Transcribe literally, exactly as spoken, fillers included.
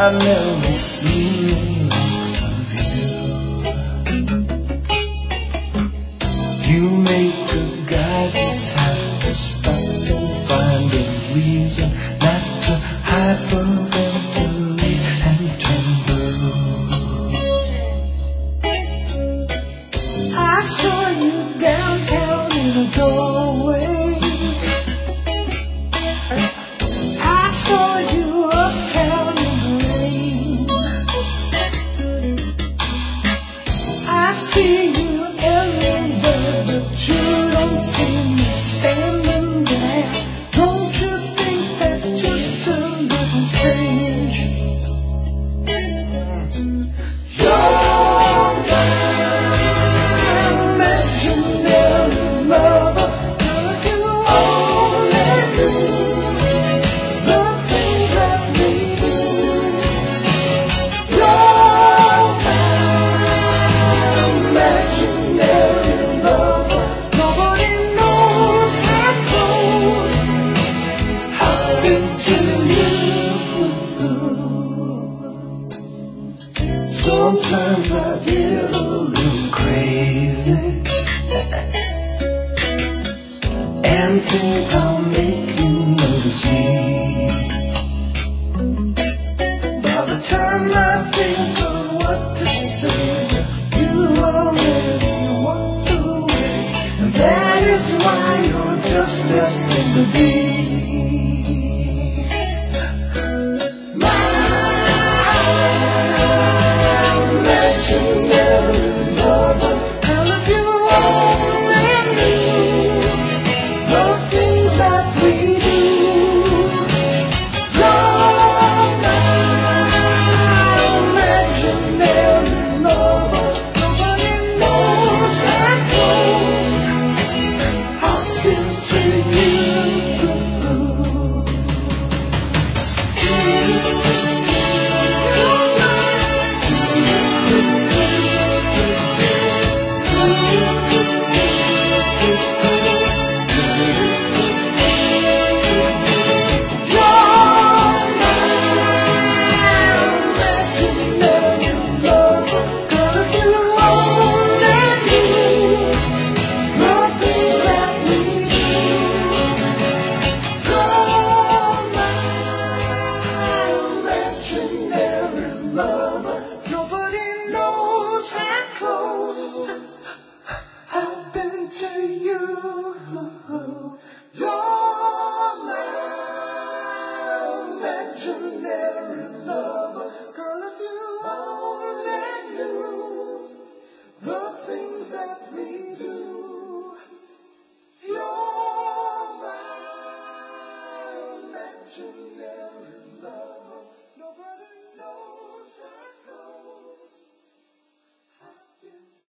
I've never seen the likes of you. You make a guy just have to stop and find a reason not to hyperventilate and turn blue. I saw you downtown in a doorway. I saw you uptown in the rain. I see you everywhere, but you don't see me standing there. Don't you think that's just a little strange? You're my imaginary lover. If you only knew the things that we do. You're my imaginary lover. Nobody knows how close I've been to you. Sometimes I get a little crazy and think I'll make you notice me. By the time I think of what to say, you already walked away, and that is why you're just destined to be my imaginary lover. And if you only knew the things that we do, you're my imaginary lover. Nobody knows how close I've been to you. Nobody knows how close I've been to you.